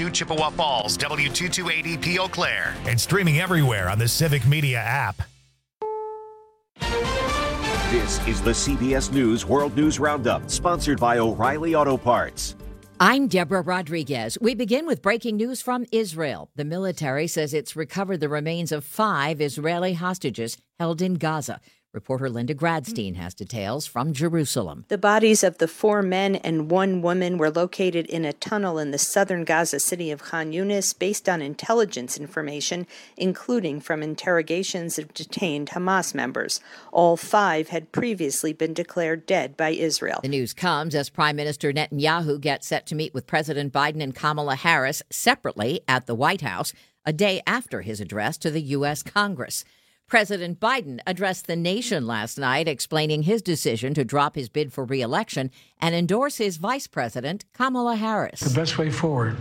W2 Chippewa Falls, W2280P Eau Claire. And streaming everywhere on the Civic Media app. This is the CBS News World News Roundup, sponsored by O'Reilly Auto Parts. I'm Deborah Rodriguez. We begin with breaking news from Israel. The military says it's recovered the remains of 5 Israeli hostages held in Gaza. Reporter Linda Gradstein has details from Jerusalem. The bodies of the 4 men and 1 woman were located in a tunnel in the southern Gaza city of Khan Yunis based on intelligence information, including from interrogations of detained Hamas members. All 5 had previously been declared dead by Israel. The news comes as Prime Minister Netanyahu gets set to meet with President Biden and Kamala Harris separately at the White House, a day after his address to the U.S. Congress. President Biden addressed the nation last night, explaining his decision to drop his bid for re-election and endorse his vice president, Kamala Harris. The best way forward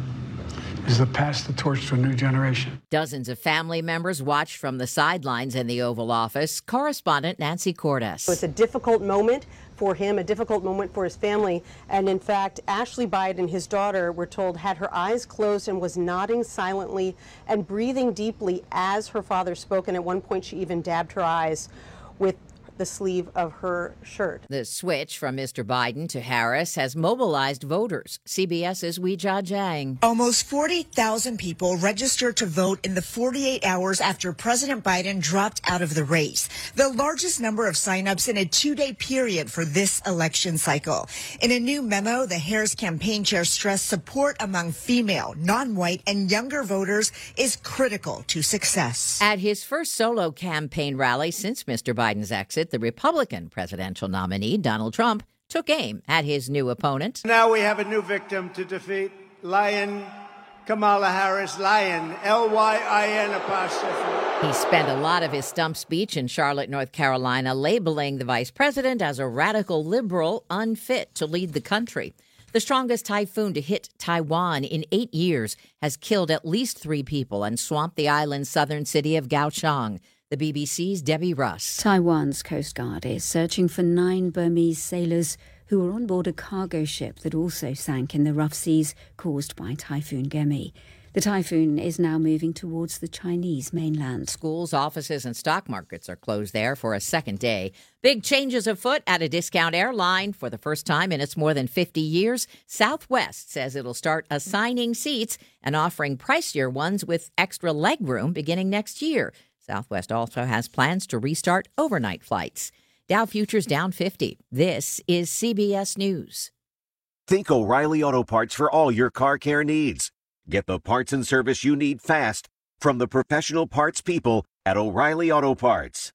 is to pass the torch to a new generation. Dozens of family members watched from the sidelines in the Oval Office. Correspondent Nancy Cordes. It's a difficult moment for him, a difficult moment for his family. And in fact, Ashley Biden, his daughter, we're told, had her eyes closed and was nodding silently and breathing deeply as her father spoke. And at one point, she even dabbed her eyes with the sleeve of her shirt. The switch from Mr. Biden to Harris has mobilized voters. CBS's Weijia Jiang. Almost 40,000 people registered to vote in the 48 hours after President Biden dropped out of the race, the largest number of signups in a 2-day period for this election cycle. In a new memo, the Harris campaign chair stressed support among female, non-white, and younger voters is critical to success. At his first solo campaign rally since Mr. Biden's exit, the Republican presidential nominee, Donald Trump, took aim at his new opponent. Now we have a new victim to defeat, Lion Kamala Harris, Lion, L-Y-I-N apostrophe. He spent a lot of his stump speech in Charlotte, North Carolina, labeling the vice president as a radical liberal unfit to lead the country. The strongest typhoon to hit Taiwan in 8 years has killed at least 3 people and swamped the island's southern city of Kaohsiung. The BBC's Debbie Russ. Taiwan's Coast Guard is searching for 9 Burmese sailors who were on board a cargo ship that also sank in the rough seas caused by Typhoon Gemi. The typhoon is now moving towards the Chinese mainland. Schools, offices, and stock markets are closed there for a second day. Big changes afoot at a discount airline. For the first time in its more than 50 years, Southwest says it'll start assigning seats and offering pricier ones with extra legroom beginning next year. Southwest also has plans to restart overnight flights. Dow futures down 50. This is CBS News. Think O'Reilly Auto Parts for all your car care needs. Get the parts and service you need fast from the professional parts people at O'Reilly Auto Parts.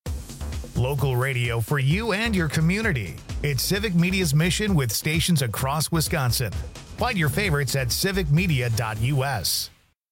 Local radio for you and your community. It's Civic Media's mission with stations across Wisconsin. Find your favorites at civicmedia.us.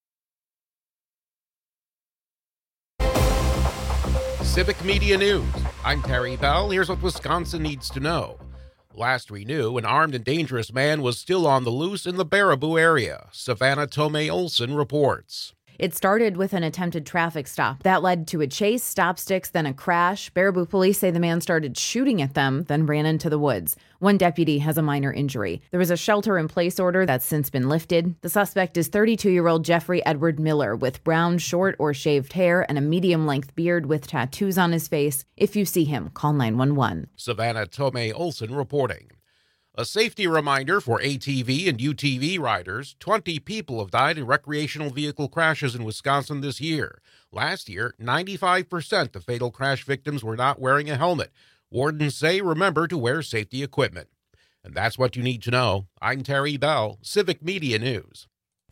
Civic Media News. I'm Terry Bell. Here's what Wisconsin needs to know. Last we knew, an armed and dangerous man was still on the loose in the Baraboo area. Savannah Tomei Olson reports. It started with an attempted traffic stop. That led to a chase, stop sticks, then a crash. Baraboo police say the man started shooting at them, then ran into the woods. One deputy has a minor injury. There was a shelter-in-place order that's since been lifted. The suspect is 32-year-old Jeffrey Edward Miller with brown, short, or shaved hair and a medium-length beard with tattoos on his face. If you see him, call 911. Savannah Tomei Olson reporting. A safety reminder for ATV and UTV riders. 20 people have died in recreational vehicle crashes in Wisconsin this year. Last year, 95% of fatal crash victims were not wearing a helmet. Wardens say remember to wear safety equipment. And that's what you need to know. I'm Terry Bell, Civic Media News.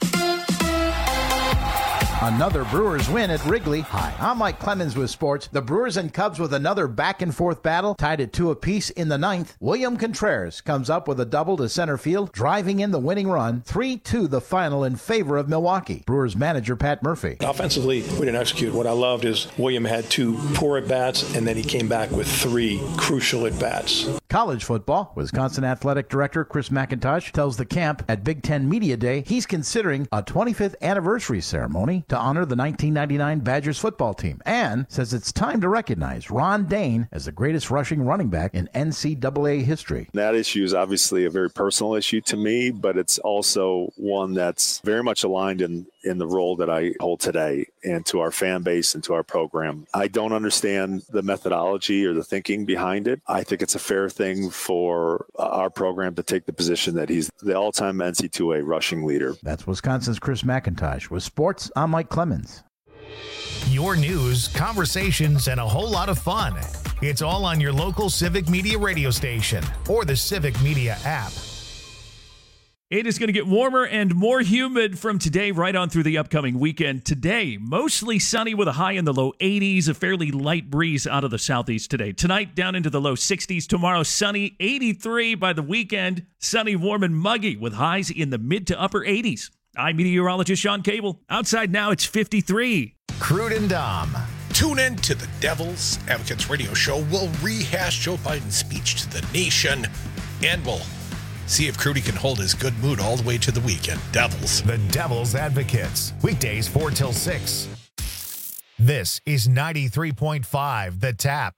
Another Brewers win at Wrigley. Hi, I'm Mike Clemens with sports. The Brewers and Cubs with another back-and-forth battle, tied at 2 apiece in the 9th. William Contreras comes up with a double to center field, driving in the winning run. 3-2 the final in favor of Milwaukee. Brewers manager Pat Murphy. Offensively, we didn't execute. What I loved is William had 2 poor at-bats, and then he came back with 3 crucial at-bats. college football, Wisconsin Athletic Director Chris McIntosh tells the camp at Big Ten Media Day he's considering a 25th anniversary ceremony to honor the 1999 Badgers football team, and says it's time to recognize Ron Dayne as the greatest rushing running back in NCAA history. That issue is obviously a very personal issue to me, but it's also one that's very much aligned in the role that I hold today and to our fan base and to our program. I don't understand the methodology or the thinking behind it. I think it's a fair thing for our program to take the position that he's the all-time NC2A rushing leader. That's Wisconsin's Chris McIntosh. With sports, I'm Mike Clemens. Your news, conversations, and a whole lot of fun. It's all on your local Civic Media radio station or the Civic Media app. It is going to get warmer and more humid from today right on through the upcoming weekend. Today, mostly sunny with a high in the low 80s, a fairly light breeze out of the southeast today. Tonight, down into the low 60s. Tomorrow, sunny, 83 by the weekend. Sunny, warm, and muggy with highs in the mid to upper 80s. I'm meteorologist Sean Cable. Outside now, it's 53. Crude and Dom. Tune in to the Devil's Advocates radio show. We'll rehash Joe Biden's speech to the nation, and we'll see if Crudy can hold his good mood all the way to the weekend. Devils. The Devil's Advocates. Weekdays 4 till 6. This is 93.5 The Tap.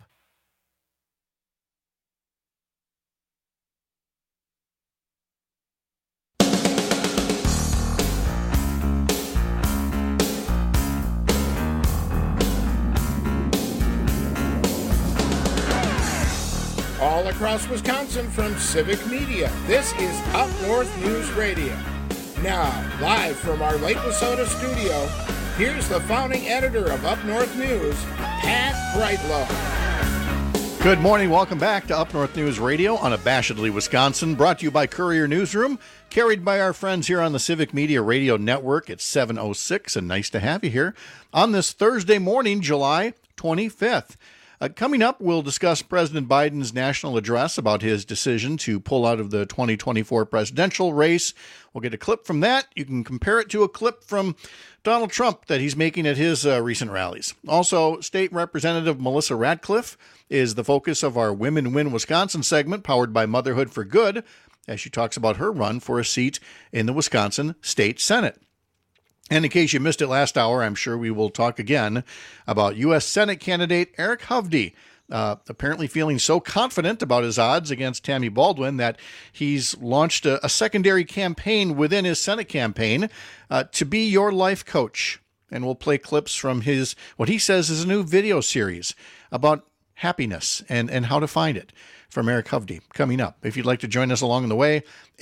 All across Wisconsin from Civic Media, this is Up North News Radio. Now, live from our Lake Wissota studio, here's the founding editor of Up North News, Pat Brightlow. Good morning. Welcome back to Up North News Radio, unabashedly Wisconsin, brought to you by Courier Newsroom, carried by our friends here on the Civic Media Radio Network. It's 7:06, and nice to have you here on this Thursday morning, July 25th. Coming up, we'll discuss President Biden's national address about his decision to pull out of the 2024 presidential race. We'll get a clip from that. You can compare it to a clip from Donald Trump that he's making at his recent rallies. Also, State Representative Melissa Ratcliffe is the focus of our Women Win Wisconsin segment, powered by Motherhood for Good, as she talks about her run for a seat in the Wisconsin State Senate. And in case you missed it last hour, I'm sure we will talk again about U.S. Senate candidate Eric Hovde, apparently feeling so confident about his odds against Tammy Baldwin that he's launched a secondary campaign within his Senate campaign to be your life coach. And we'll play clips from his, what he says is a new video series about happiness and how to find it from Eric Hovde coming up. If you'd like to join us along the way,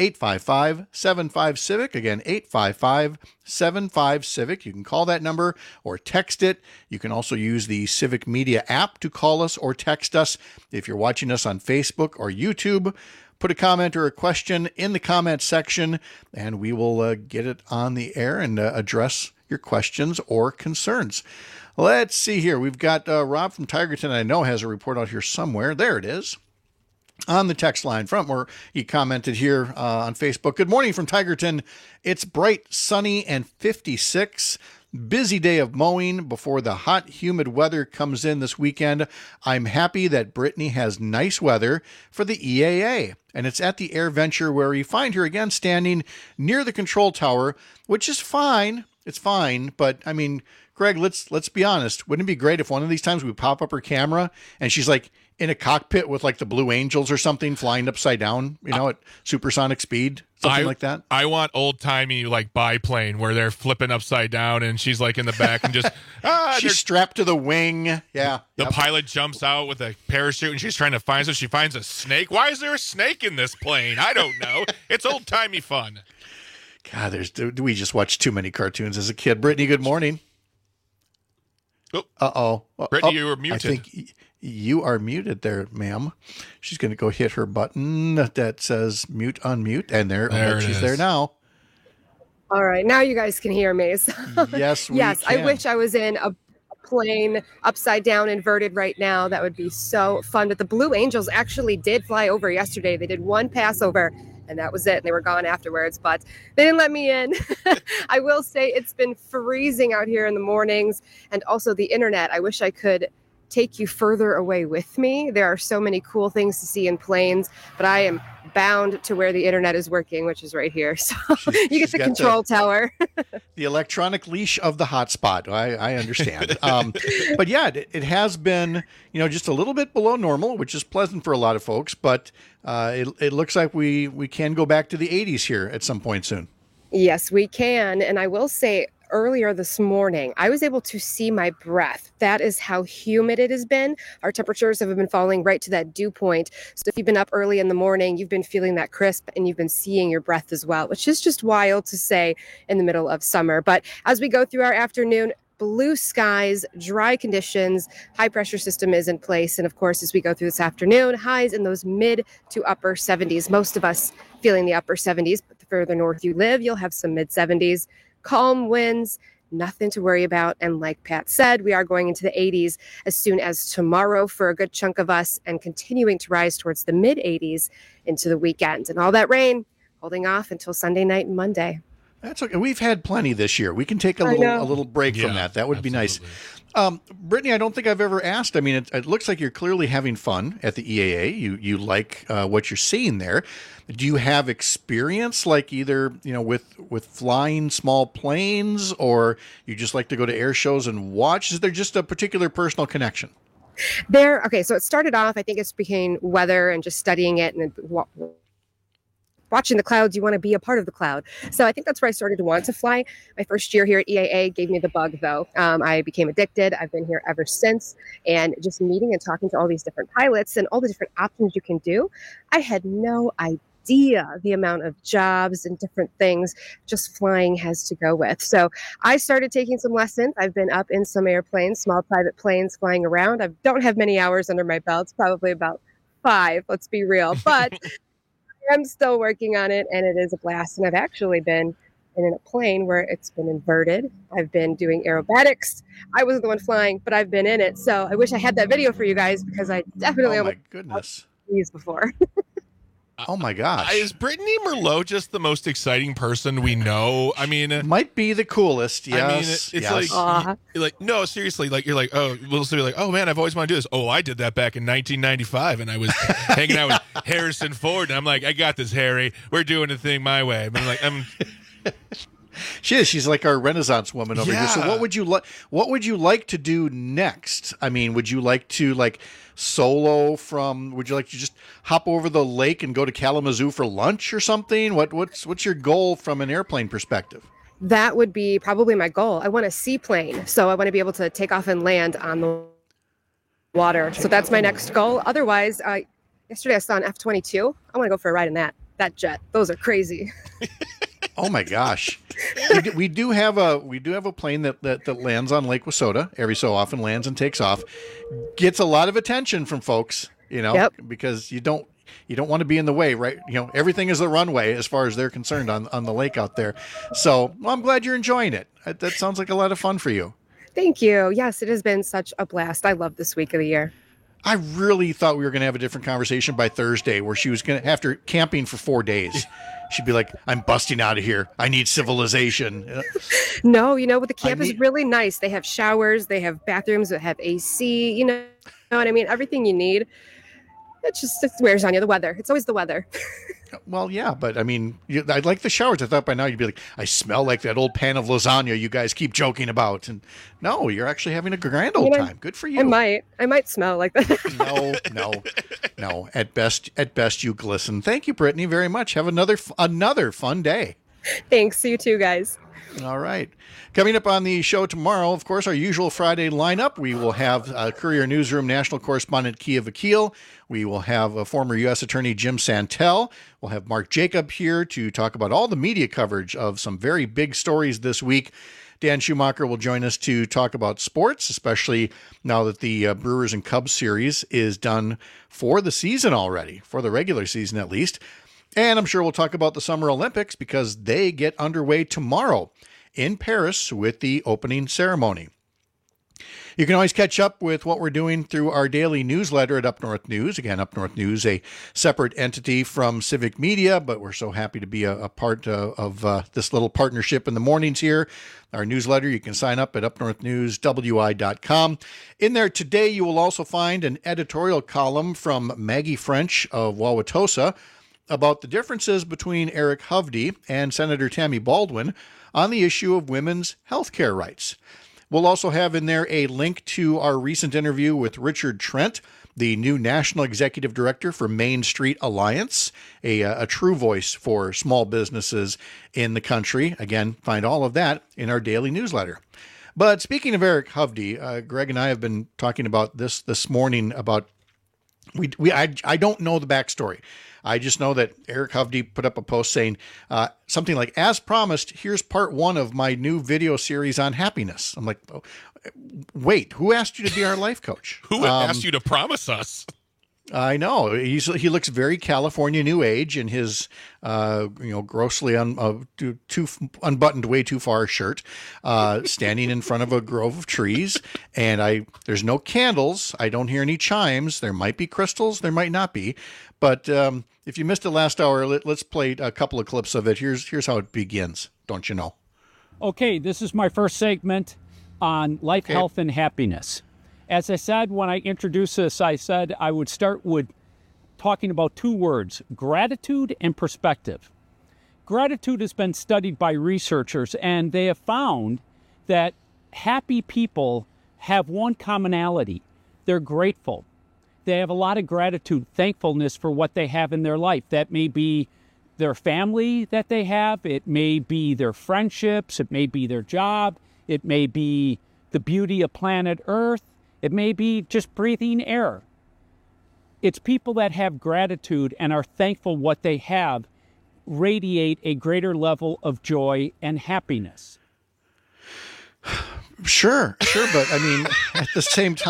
855-75-CIVIC. Again, 855-75-CIVIC. You can call that number or text it. You can also use the Civic Media app to call us or text us. If you're watching us on Facebook or YouTube, put a comment or a question in the comment section, and we will get it on the air and address your questions or concerns. Let's see here. We've got Rob from Tigerton, I know, has a report out here somewhere. There it is. On the text line from where he commented here on Facebook. Good morning from Tigerton. It's bright, sunny, and 56. Busy day of mowing before the hot, humid weather comes in this weekend. I'm happy that Brittany has nice weather for the EAA. And it's at the AirVenture where we find her again standing near the control tower, which is fine. It's fine. But, I mean, Greg, let's be honest. Wouldn't it be great if one of these times we pop up her camera and she's like in a cockpit with like the Blue Angels or something flying upside down, at supersonic speed, something like that? I want old-timey like biplane where they're flipping upside down and she's like in the back and just she's strapped to the wing. Yeah. The pilot jumps out with a parachute and she's trying to find she finds a snake. Why is there a snake in this plane? I don't know. It's old-timey fun. God, we just watched too many cartoons as a kid. Brittany, good morning. Uh-oh. Brittany, you were muted. I think you are muted there, ma'am. She's going to go hit her button that says mute, unmute, and she's there now. All right, now you guys can hear me. So, yes, we yes, can. I wish I was in a plane upside down inverted right now. That would be so fun. But the Blue Angels actually did fly over yesterday. They did one passover, and that was it. And they were gone afterwards, but they didn't let me in. I will say it's been freezing out here in the mornings, and also the internet. I wish I could take you further away with me. There are so many cool things to see in planes, but I am bound to where the internet is working, which is right here. So you get the control tower. The electronic leash of the hotspot. I understand. But yeah, it has been, just a little bit below normal, which is pleasant for a lot of folks. But it looks like we can go back to the 80s here at some point soon. Yes, we can. And I will say, earlier this morning, I was able to see my breath. That is how humid it has been. Our temperatures have been falling right to that dew point. So if you've been up early in the morning, you've been feeling that crisp and you've been seeing your breath as well, which is just wild to say in the middle of summer. But as we go through our afternoon, blue skies, dry conditions, high pressure system is in place. And of course, as we go through this afternoon, highs in those mid to upper 70s. Most of us feeling the upper 70s, but the further north you live, you'll have some mid 70s. Calm winds, nothing to worry about. And like Pat said, we are going into the 80s as soon as tomorrow for a good chunk of us, and continuing to rise towards the mid 80s into the weekend. And all that rain holding off until Sunday night and Monday. That's okay. We've had plenty this year. We can take a little break from that. That would be nice. Brittany, I don't think I've ever asked. I mean, it looks like you're clearly having fun at the EAA. You like what you're seeing there. Do you have experience, like either with flying small planes, or you just like to go to air shows and watch? Is there just a particular personal connection? Okay, so it started off, I think it's became weather and just studying it and watching the clouds. You want to be a part of the cloud. So I think that's where I started to want to fly. My first year here at EAA gave me the bug, though. I became addicted. I've been here ever since. And just meeting and talking to all these different pilots and all the different options you can do, I had no idea the amount of jobs and different things just flying has to go with. So I started taking some lessons. I've been up in some airplanes, small private planes flying around. I don't have many hours under my belt, probably about 5, let's be real. But I'm still working on it, and it is a blast. And I've actually been in a plane where it's been inverted. I've been doing aerobatics. I wasn't the one flying, but I've been in it. So I wish I had that video for you guys, because I definitely these before. Oh my gosh. Is Brittany Merlot just the most exciting person we know? I mean, might be the coolest. Yes. I mean, it's like no, seriously, like you're like, oh, we'll be like, oh man, I've always wanted to do this. Oh, I did that back in 1995, and I was hanging out with Harrison Ford, and I'm like, I got this, Harry. We're doing the thing my way. I'm She's like our Renaissance woman over here. So what would you like to do next? I mean, would you like to solo would you like to just hop over the lake and go to Kalamazoo for lunch or something? What's your goal from an airplane perspective? That would be probably my goal. I want a seaplane, so I want to be able to take off and land on the water. So that's my next goal. Otherwise, yesterday I saw an F-22. I want to go for a ride in that jet. Those are crazy. Oh my gosh. We do have a plane that lands on Lake Wissota every so often, lands and takes off. Gets a lot of attention from folks, because you don't want to be in the way, right? Everything is the runway as far as they're concerned on the lake out there. So I'm glad you're enjoying it. That sounds like a lot of fun for you. Thank you. Yes, it has been such a blast. I love this week of the year. I really thought we were going to have a different conversation by Thursday, where she was going to, after camping for 4 days, she'd be like, I'm busting out of here. I need civilization. No, but the camp is really nice. They have showers, they have bathrooms that have AC, you know what I mean? Everything you need. It wears on you, the weather. It's always the weather. Well, yeah, but I mean, I like the showers. I thought by now you'd be like, I smell like that old pan of lasagna you guys keep joking about. And no, you're actually having a grand old time. Good for you. I might smell like that. No. At best, you glisten. Thank you, Brittany, very much. Have another fun day. Thanks. You too, guys. All right. Coming up on the show tomorrow, of course, our usual Friday lineup. We will have Courier Newsroom national correspondent Kia Vakil. We will have former U.S. Attorney Jim Santel. We'll have Mark Jacob here to talk about all the media coverage of some very big stories this week. Dan Schumacher will join us to talk about sports, especially now that the Brewers and Cubs series is done for the season already, for the regular season at least. And I'm sure we'll talk about the Summer Olympics, because they get underway tomorrow in Paris with the opening ceremony. You can always catch up with what we're doing through our daily newsletter at Up North News. Again, Up North News, a separate entity from Civic Media, but we're so happy to be a part of this little partnership in the mornings here. Our newsletter, you can sign up at upnorthnewswi.com. In there today, you will also find an editorial column from Maggie French of Wauwatosa about the differences between Eric Hovde and Senator Tammy Baldwin on the issue of women's health care rights. We'll also have in there a link to our recent interview with Richard Trent, the new National Executive Director for Main Street Alliance, a true voice for small businesses in the country. Again, find all of that in our daily newsletter. But speaking of Eric Hovde, Greg and I have been talking about this morning about I don't know the backstory. I just know that Eric Hovde put up a post saying something like, as promised, here's part 1 of my new video series on happiness. I'm like, oh, wait, who asked you to be our life coach? Who asked you to promise us? I know. He looks very California New Age in his, grossly too unbuttoned way too far shirt, standing in front of a grove of trees. And there's no candles. I don't hear any chimes. There might be crystals. There might not be. But if you missed it last hour, let's play a couple of clips of it. Here's how it begins. Don't you know? Okay, this is my first segment on life, health, and happiness. As I said, when I introduced this, I said I would start with talking about 2 words, gratitude and perspective. Gratitude has been studied by researchers, and they have found that happy people have one commonality. They're grateful. They have a lot of gratitude, thankfulness for what they have in their life. That may be their family that they have. It may be their friendships. It may be their job. It may be the beauty of planet Earth. It may be just breathing air. It's people that have gratitude and are thankful what they have radiate a greater level of joy and happiness. Sure. But I mean, at the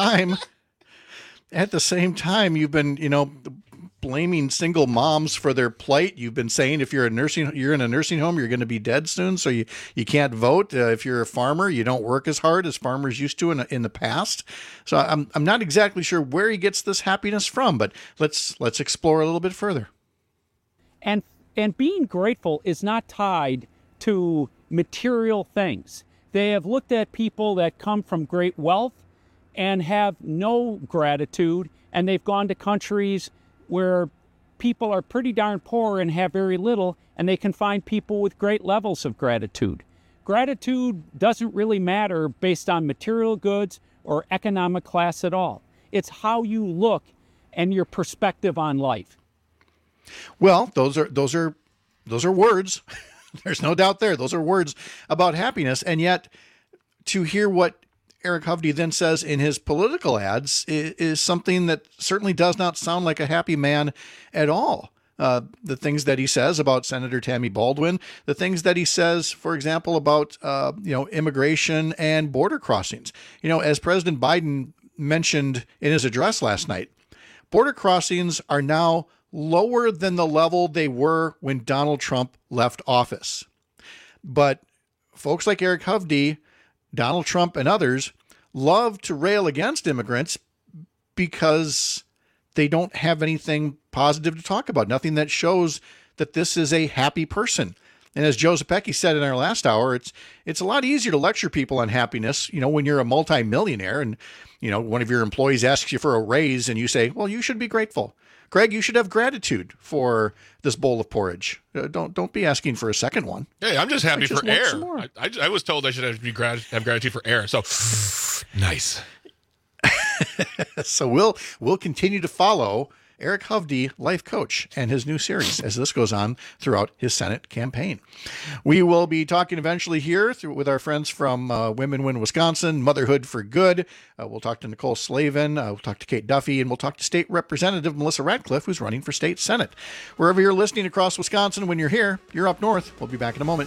same time, you've been, blaming single moms for their plight. You've been saying if you're in a nursing home, you're going to be dead soon, so you can't vote. If you're a farmer, you don't work as hard as farmers used to in the past. So I'm not exactly sure where he gets this happiness from, but let's explore a little bit further. And being grateful is not tied to material things. They have looked at people that come from great wealth and have no gratitude, and they've gone to countries where people are pretty darn poor and have very little, and they can find people with great levels of gratitude. Gratitude doesn't really matter based on material goods or economic class at all. It's how you look and your perspective on life. Well, those are words. There's no doubt there. Those are words about happiness, and yet to hear what Eric Hovde then says in his political ads is something that certainly does not sound like a happy man at all. The things that he says about Senator Tammy Baldwin, the things that he says, for example, about immigration and border crossings. As President Biden mentioned in his address last night, border crossings are now lower than the level they were when Donald Trump left office. But folks like Eric Hovde, Donald Trump, and others love to rail against immigrants because they don't have anything positive to talk about, nothing that shows that this is a happy person. And as Joe Zepecki said in our last hour, it's a lot easier to lecture people on happiness, when you're a multimillionaire and, one of your employees asks you for a raise and you say, well, you should be grateful. Greg, you should have gratitude for this bowl of porridge. Don't be asking for a second one. Hey, I'm just happy for air. I was told I should have gratitude for air. So nice. So we'll continue to follow Eric Hovde, life coach, and his new series as this goes on throughout his Senate campaign. We will be talking eventually here with our friends from Women Win Wisconsin, Motherhood for Good. We'll talk to Nicole Slavin, we'll talk to Kate Duffy, and we'll talk to State Representative Melissa Radcliffe, who's running for State Senate. Wherever you're listening across Wisconsin, when you're here, you're up north. We'll be back in a moment.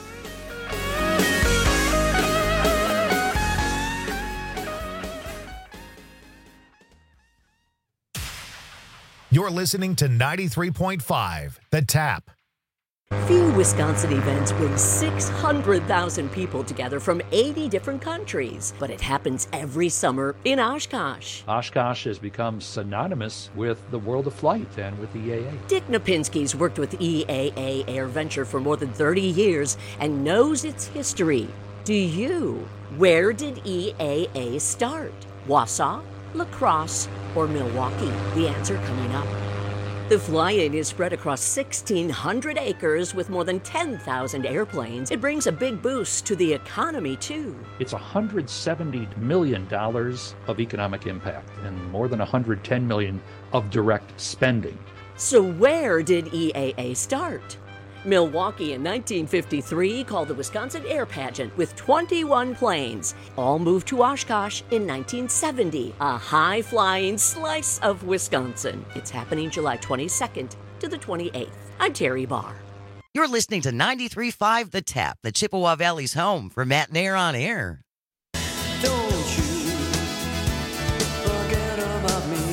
You're listening to 93.5 The Tap. Few Wisconsin events bring 600,000 people together from 80 different countries, but it happens every summer in Oshkosh. Oshkosh has become synonymous with the world of flight and with EAA. Dick Napinski's worked with EAA Air Venture for more than 30 years and knows its history. Do you? Where did EAA start? Wausau, La Crosse, or Milwaukee? The answer coming up. The fly-in is spread across 1,600 acres with more than 10,000 airplanes. It brings a big boost to the economy, too. It's $170 million of economic impact and more than $110 million of direct spending. So where did EAA start? Milwaukee in 1953 called the Wisconsin Air Pageant with 21 planes. All moved to Oshkosh in 1970, a high-flying slice of Wisconsin. It's happening July 22nd to the 28th. I'm Terry Barr. You're listening to 93.5 The Tap, the Chippewa Valley's home for Matt and Air on Air. Don't you forget about me.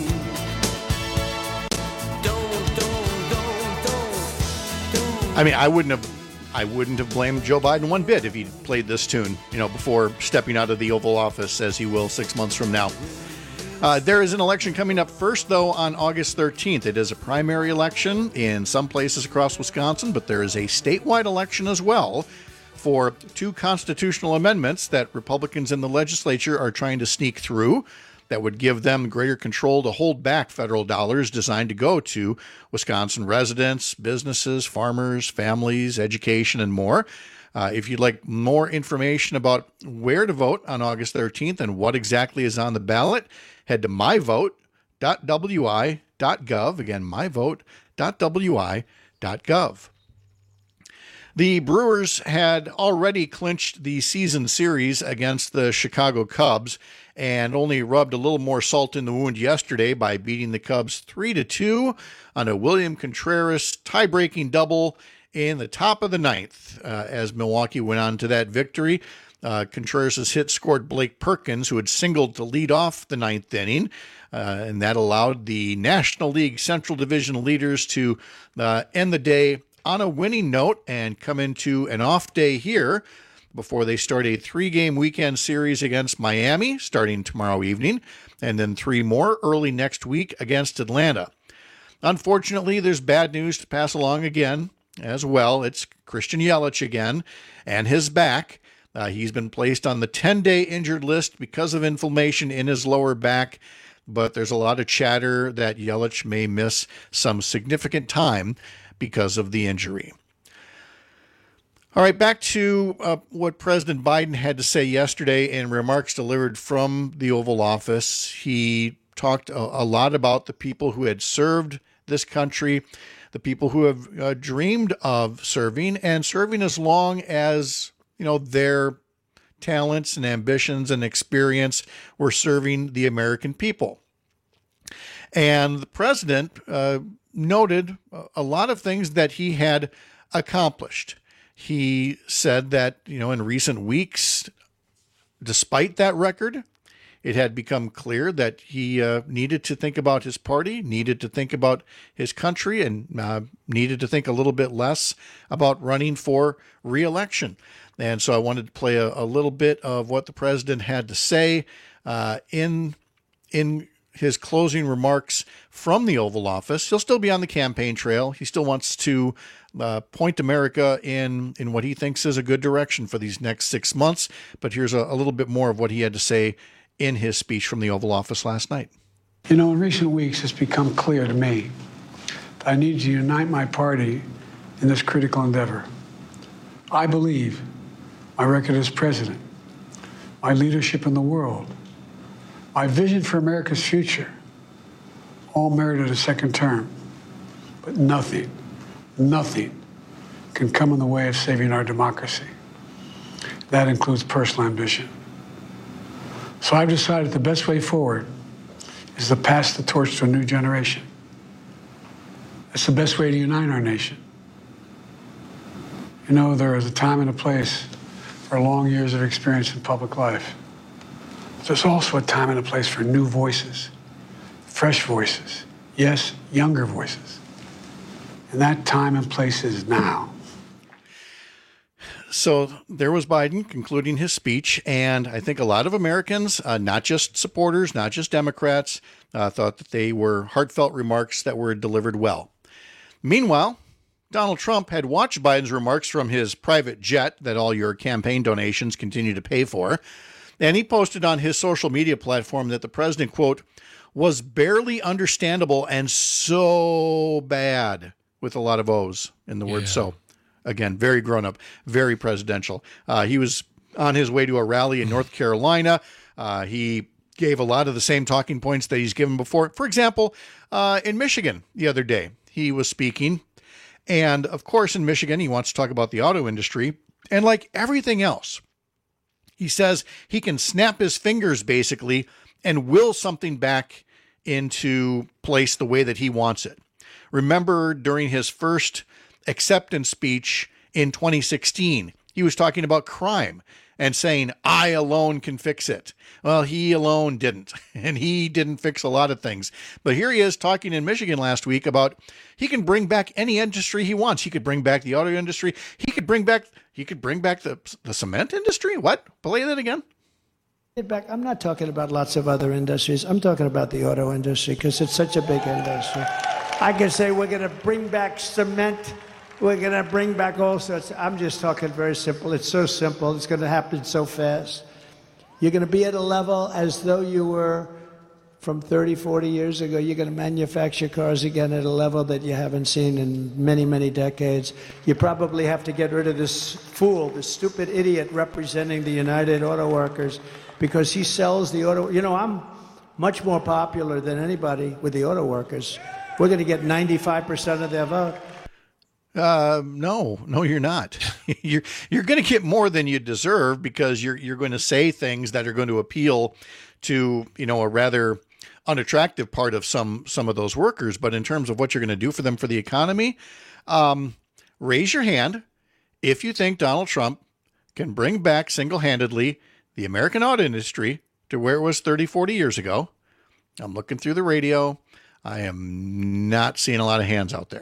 I mean, I wouldn't have blamed Joe Biden one bit if he'd played this tune, before stepping out of the Oval Office, as he will 6 months from now. There is an election coming up first, though, on August 13th. It is a primary election in some places across Wisconsin, but there is a statewide election as well for 2 constitutional amendments that Republicans in the legislature are trying to sneak through that would give them greater control to hold back federal dollars designed to go to Wisconsin residents, businesses, farmers, families, education, and more. If you'd like more information about where to vote on August 13th and what exactly is on the ballot, head to myvote.wi.gov. Again, myvote.wi.gov. The Brewers had already clinched the season series against the Chicago Cubs and only rubbed a little more salt in the wound yesterday by beating the Cubs 3-2 on a William Contreras tie-breaking double in the top of the ninth. As Milwaukee went on to that victory, Contreras' hit scored Blake Perkins, who had singled to lead off the ninth inning, and that allowed the National League Central Division leaders to end the day on a winning note and come into an off day here before they start a 3-game weekend series against Miami starting tomorrow evening, and then 3 more early next week against Atlanta. Unfortunately, there's bad news to pass along again as well. It's Christian Yelich again and his back. He's been placed on the 10-day injured list because of inflammation in his lower back, but there's a lot of chatter that Yelich may miss some significant time because of the injury. All right, back to what President Biden had to say yesterday in remarks delivered from the Oval Office. He talked a lot about the people who had served this country, the people who have dreamed of serving and serving as long as, their talents and ambitions and experience were serving the American people. And the president noted a lot of things that he had accomplished. He said that, in recent weeks, despite that record, it had become clear that he needed to think about his party, needed to think about his country, and needed to think a little bit less about running for re-election. And so I wanted to play a little bit of what the president had to say in his closing remarks from the Oval Office. He'll still be on the campaign trail. He still wants to point America in what he thinks is a good direction for these next 6 months. But here's a little bit more of what he had to say in his speech from the Oval Office last night. In recent weeks, it's become clear to me that I need to unite my party in this critical endeavor. I believe my record as president, my leadership in the world, my vision for America's future, all merited a second term. But nothing can come in the way of saving our democracy. That includes personal ambition. So I've decided the best way forward is to pass the torch to a new generation. That's the best way to unite our nation. There is a time and a place for long years of experience in public life. There's also a time and a place for new voices, fresh voices, yes, younger voices. And that time and place is now. So there was Biden concluding his speech, and I think a lot of Americans, not just supporters, not just Democrats, thought that they were heartfelt remarks that were delivered well. Meanwhile, Donald Trump had watched Biden's remarks from his private jet that all your campaign donations continue to pay for, and he posted on his social media platform that the president, quote, was barely understandable and so bad, with a lot of O's in the word so. Again, very grown up, very presidential. He was on his way to a rally in North Carolina. He gave a lot of the same talking points that he's given before. For example, in Michigan the other day, he was speaking. And of course, in Michigan, he wants to talk about the auto industry. And like everything else, he says he can snap his fingers basically and will something back into place the way that he wants it. Remember during his first acceptance speech in 2016, he was talking about crime and saying, I alone can fix it. Well, he alone didn't, and he didn't fix a lot of things. But here he is talking in Michigan last week about he can bring back any industry he wants. He could bring back the auto industry. He could bring back the cement industry. What? Play that again. I'm not talking about lots of other industries. I'm talking about the auto industry because it's such a big industry. I can say we're going to bring back cement. We're going to bring back all sorts. I'm just talking very simple. It's so simple. It's going to happen so fast. You're going to be at a level as though you were from 30, 40 years ago. You're going to manufacture cars again at a level that you haven't seen in many, many decades. You probably have to get rid of this fool, this stupid idiot representing the United Auto Workers, because he sells the auto. You know, I'm much more popular than anybody with the auto workers. We're going to get 95% of their vote. No, you're not. You're going to get more than you deserve because you're going to say things that are going to appeal to, a rather unattractive part of some of those workers. But in terms of what you're going to do for them for the economy, raise your hand if you think Donald Trump can bring back single-handedly the American auto industry to where it was 30, 40 years ago. I'm looking through the radio. I am not seeing a lot of hands out there.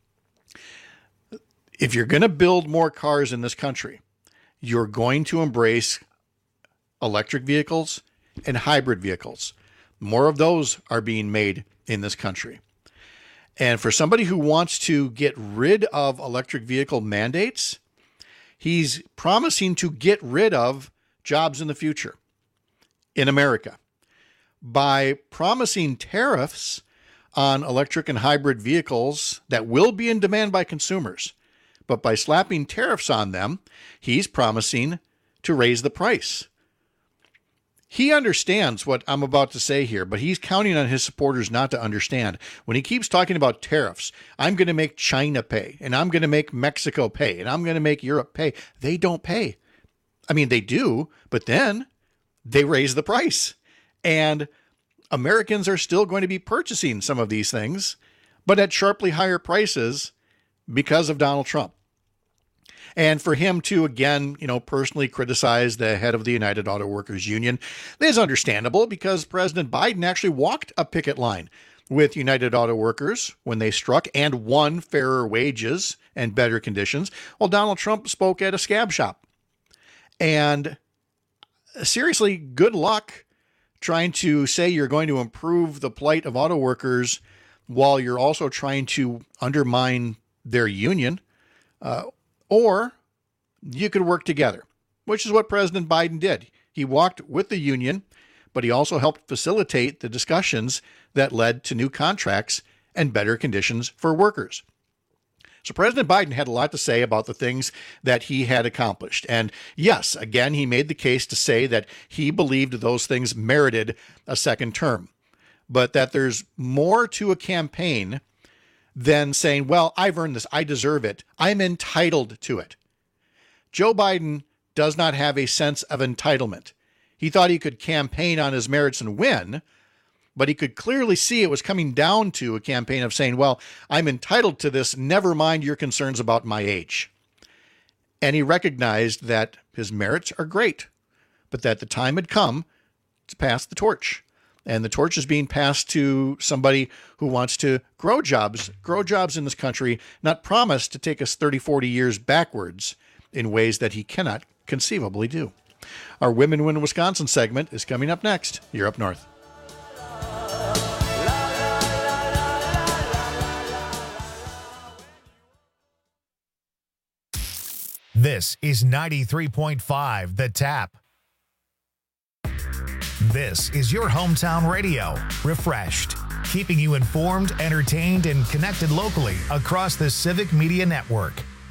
If you're going to build more cars in this country, you're going to embrace electric vehicles and hybrid vehicles. More of those are being made in this country. And for somebody who wants to get rid of electric vehicle mandates, he's promising to get rid of jobs in the future in America by promising tariffs on electric and hybrid vehicles that will be in demand by consumers. But by slapping tariffs on them, he's promising to raise the price. He understands what I'm about to say here, but he's counting on his supporters not to understand. When he keeps talking about tariffs, I'm going to make China pay, and I'm going to make Mexico pay, and I'm going to make Europe pay. They don't pay. I mean, they do, but then they raise the price. And Americans are still going to be purchasing some of these things, but at sharply higher prices because of Donald Trump. And for him to, again, personally criticize the head of the United Auto Workers Union is understandable because President Biden actually walked a picket line with United Auto Workers when they struck and won fairer wages and better conditions, while Donald Trump spoke at a scab shop. And seriously, good luck trying to say you're going to improve the plight of auto workers while you're also trying to undermine their union. Or you could work together, which is what President Biden did. He walked with the union, but he also helped facilitate the discussions that led to new contracts and better conditions for workers. So President Biden had a lot to say about the things that he had accomplished. And yes, again, he made the case to say that he believed those things merited a second term, but that there's more to a campaign than saying, well, I've earned this, I deserve it, I'm entitled to it. Joe Biden does not have a sense of entitlement. He thought he could campaign on his merits and win, but he could clearly see it was coming down to a campaign of saying, well, I'm entitled to this, never mind your concerns about my age. And he recognized that his merits are great, but that the time had come to pass the torch. And the torch is being passed to somebody who wants to grow jobs in this country, not promise to take us 30, 40 years backwards in ways that he cannot conceivably do. Our Women Win Wisconsin segment is coming up next. You're Up North. This is 93.5 The Tap. This is your hometown radio, refreshed, keeping you informed, entertained, and connected locally across the Civic Media Network.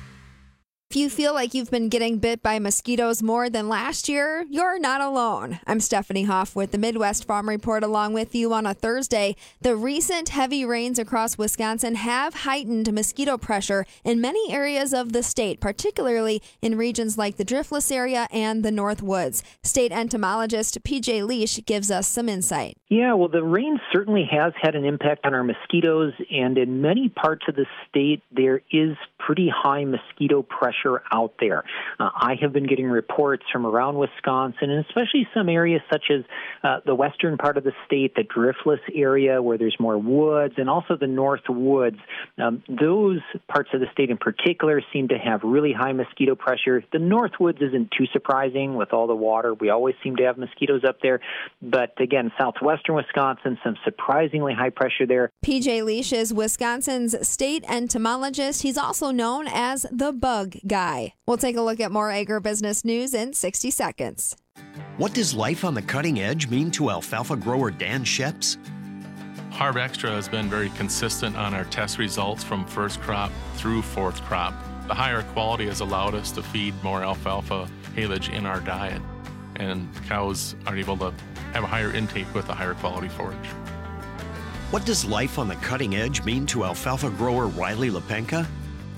If you feel like you've been getting bit by mosquitoes more than last year, you're not alone. I'm Stephanie Hoff with the Midwest Farm Report along with you on a Thursday. The recent heavy rains across Wisconsin have heightened mosquito pressure in many areas of the state, particularly in regions like the Driftless area and the North Woods. State entomologist PJ Leash gives us some insight. Yeah, well, the rain certainly has had an impact on our mosquitoes, and in many parts of the state, there is pretty high mosquito pressure out there. I have been getting reports from around Wisconsin, and especially some areas such as the western part of the state, the Driftless area where there's more woods, and also the North Woods. Those parts of the state in particular seem to have really high mosquito pressure. The North Woods isn't too surprising with all the water. We always seem to have mosquitoes up there. But again, southwestern Wisconsin, some surprisingly high pressure there. PJ Leash is Wisconsin's state entomologist. He's also known as the bug guy. We'll take a look at more agribusiness news in 60 seconds. What does life on the cutting edge mean to alfalfa grower Dan Sheps? Harv Extra has been very consistent on our test results from first crop through fourth crop. The higher quality has allowed us to feed more alfalfa haylage in our diet, and cows are able to have a higher intake with a higher quality forage. What does life on the cutting edge mean to alfalfa grower Riley Lepenka?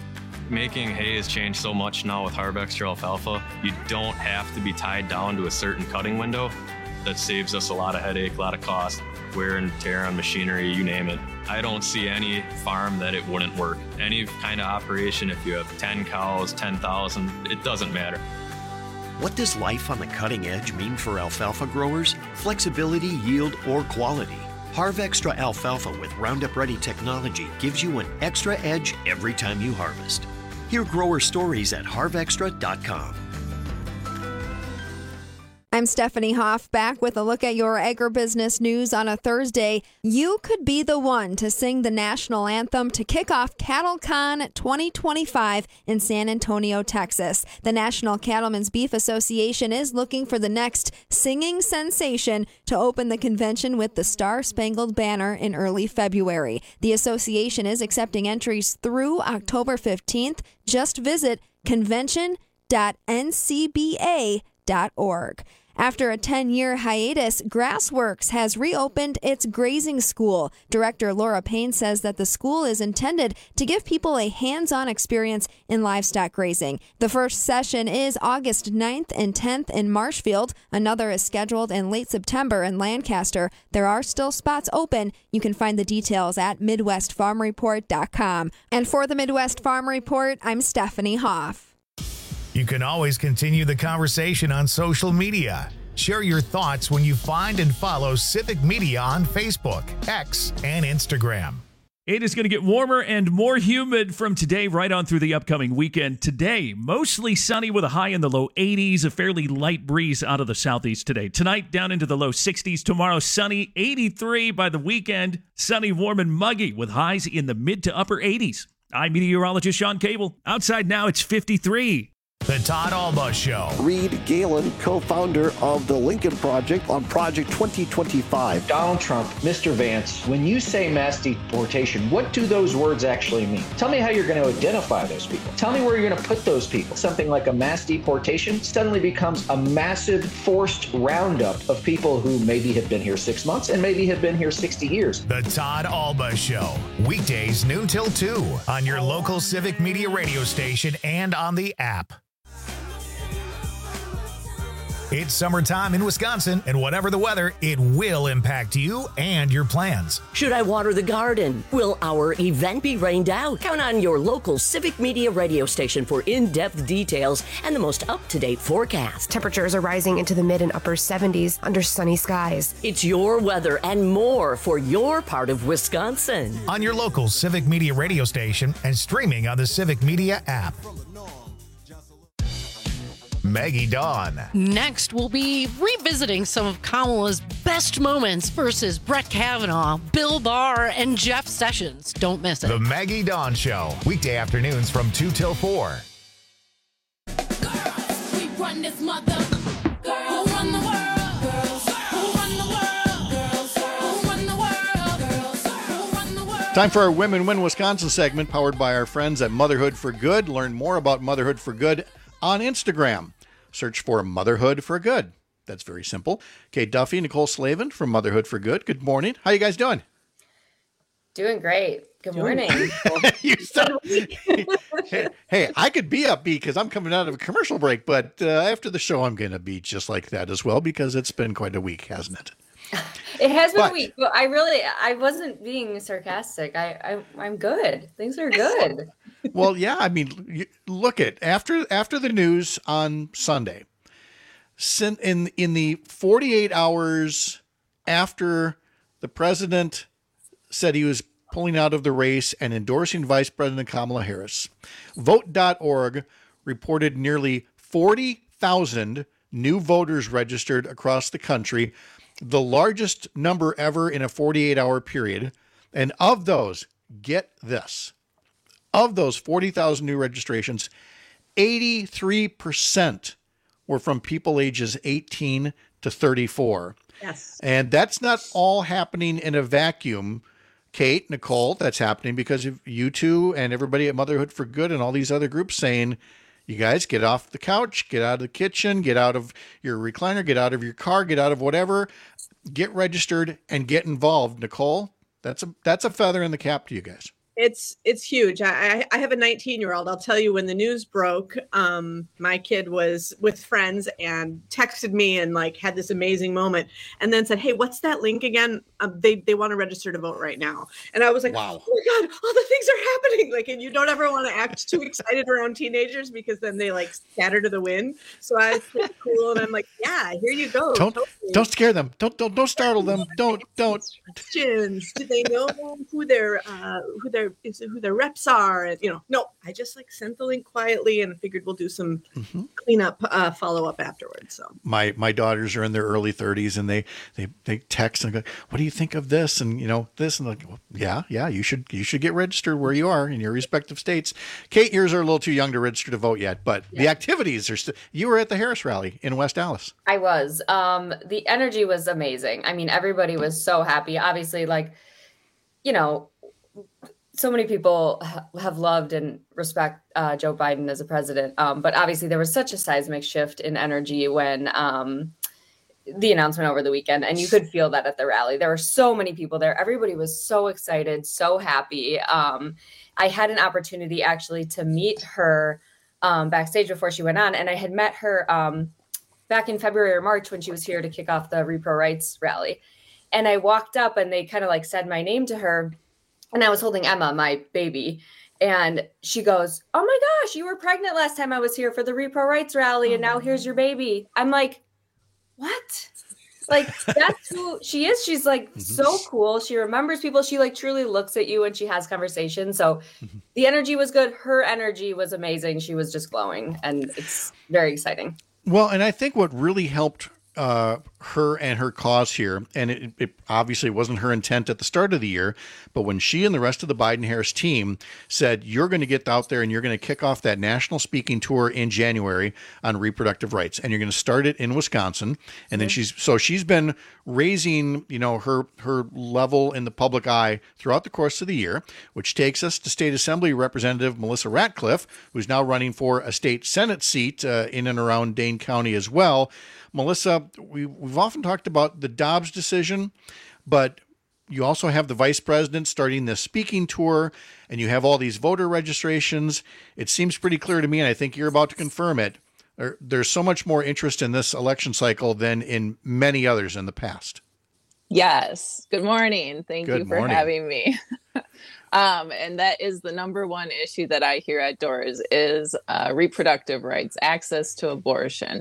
Making hay has changed so much now with Harv Extra alfalfa. You don't have to be tied down to a certain cutting window. That saves us a lot of headache, a lot of cost, wear and tear on machinery, you name it. I don't see any farm that it wouldn't work. Any kind of operation, if you have 10 cows, 10,000, it doesn't matter. What does life on the cutting edge mean for alfalfa growers? Flexibility, yield, or quality. Harv Extra alfalfa with Roundup Ready technology gives you an extra edge every time you harvest. Hear grower stories at harvextra.com. I'm Stephanie Hoff, back with a look at your agribusiness news on a Thursday. You could be the one to sing the national anthem to kick off CattleCon 2025 in San Antonio, Texas. The National Cattlemen's Beef Association is looking for the next singing sensation to open the convention with the Star-Spangled Banner in early February. The association is accepting entries through October 15th. Just visit convention.ncba.org. After a 10-year hiatus, Grassworks has reopened its grazing school. Director Laura Payne says that the school is intended to give people a hands-on experience in livestock grazing. The first session is August 9th and 10th in Marshfield. Another is scheduled in late September in Lancaster. There are still spots open. You can find the details at MidwestFarmReport.com. And for the Midwest Farm Report, I'm Stephanie Hoff. You can always continue the conversation on social media. Share your thoughts when you find and follow Civic Media on Facebook, X, and Instagram. It is going to get warmer and more humid from today right on through the upcoming weekend. Today, mostly sunny with a high in the low 80s, a fairly light breeze out of the southeast today. Tonight, down into the low 60s. Tomorrow, sunny, 83 by the weekend. Sunny, warm, and muggy with highs in the mid to upper 80s. I'm meteorologist Sean Cable. Outside now, it's 53. The Todd Alba Show. Reed Galen, co-founder of the Lincoln Project on Project 2025. Donald Trump, Mr. Vance, when you say mass deportation, what do those words actually mean? Tell me how you're going to identify those people. Tell me where you're going to put those people. Something like a mass deportation suddenly becomes a massive forced roundup of people who maybe have been here 6 months and maybe have been here 60 years. The Todd Alba Show. Weekdays noon till 2 on your local Civic Media radio station and on the app. It's summertime in Wisconsin, and whatever the weather, it will impact you and your plans. Should I water the garden? Will our event be rained out? Count on your local Civic Media radio station for in-depth details and the most up-to-date forecast. Temperatures are rising into the mid and upper 70s under sunny skies. It's your weather and more for your part of Wisconsin. On your local Civic Media radio station and streaming on the Civic Media app. Maggie Dawn. Next, we'll be revisiting some of Kamala's best moments versus Brett Kavanaugh, Bill Barr, and Jeff Sessions. Don't miss it. The Maggie Dawn Show. Weekday afternoons from 2 till 4. Girls, we run this mother. Girls, who run the world? Girls, who run the world? Girls, who run the world? Girls, who run the world? Time for our Women Win Wisconsin segment, powered by our friends at Motherhood for Good. Learn more about Motherhood for Good on Instagram. Search for Motherhood for Good. That's very simple. Kate Duffy, Nicole Slavin from Motherhood for Good. Good morning. How you guys doing? Doing great. Good morning. Hey, I could be upbeat because I'm coming out of a commercial break, but after the show, I'm going to be just like that as well because it's been quite a week, hasn't it? It has been a week, but I wasn't being sarcastic. I'm good. Things are good. Well, yeah, I mean, look at after the news on Sunday, in the 48 hours after the president said he was pulling out of the race and endorsing Vice President Kamala Harris, Vote.org reported nearly 40,000 new voters registered across the country, the largest number ever in a 48-hour period. And of those, get this, of those 40,000 new registrations, 83% were from people ages 18 to 34. Yes. And that's not all happening in a vacuum. Kate, Nicole, that's happening because of you two and everybody at Motherhood for Good and all these other groups saying, you guys get off the couch, get out of the kitchen, get out of your recliner, get out of your car, get out of whatever, get registered and get involved. Nicole, that's a feather in the cap to you guys. It's huge. I have a 19-year-old. I'll tell you, when the news broke, my kid was with friends and texted me and like had this amazing moment, and then said, "Hey, what's that link again? They want to register to vote right now." And I was like, wow. "Oh my God, all the things are happening!" Like, and you don't ever want to act too excited around teenagers because then they like scatter to the wind. So I was cool, and I'm like, "Yeah, here you go." Don't scare them. Don't startle them. Don't. Questions. Do they know who their reps are? And no, I just like sent the link quietly and figured we'll do some cleanup follow up afterwards. So my daughters are in their early 30s and they text and go, "What do you think of this?" And this, and like, well, yeah, you should get registered where you are in your respective states. Kate, yours are a little too young to register to vote yet, but the activities are still. You were at the Harris rally in West Allis. I was. The energy was amazing. I mean, everybody was so happy. Obviously, so many people have loved and respect Joe Biden as a president. But obviously there was such a seismic shift in energy when the announcement over the weekend, and you could feel that at the rally. There were so many people there. Everybody was so excited, so happy. I had an opportunity actually to meet her backstage before she went on. And I had met her back in February or March when she was here to kick off the Repro Rights rally. And I walked up and they kind of like said my name to her. And I was holding Emma, my baby, and she goes, "Oh my gosh, you were pregnant last time I was here for the Repro Rights rally, and now here's your baby." I'm like, what? Like, that's who she is. She's like so cool. She remembers people. She like truly looks at you when she has conversations. So the energy was good. Her energy was amazing. She was just glowing, and it's very exciting. Well, and I think what really helped her and her cause here, and it obviously wasn't her intent at the start of the year, but when she and the rest of the Biden-Harris team said, you're going to get out there and you're going to kick off that national speaking tour in January on reproductive rights, and you're going to start it in Wisconsin, and then she's been raising, her level in the public eye throughout the course of the year, which takes us to State Assembly Representative Melissa Ratcliffe, who's now running for a state Senate seat in and around Dane County as well. Melissa, we've often talked about the Dobbs decision, but you also have the vice president starting this speaking tour, and you have all these voter registrations. It seems pretty clear to me, and I think you're about to confirm it, there's so much more interest in this election cycle than in many others in the past. Yes. Good morning. Thank you for having me. And that is the number one issue that I hear at doors is reproductive rights, access to abortion.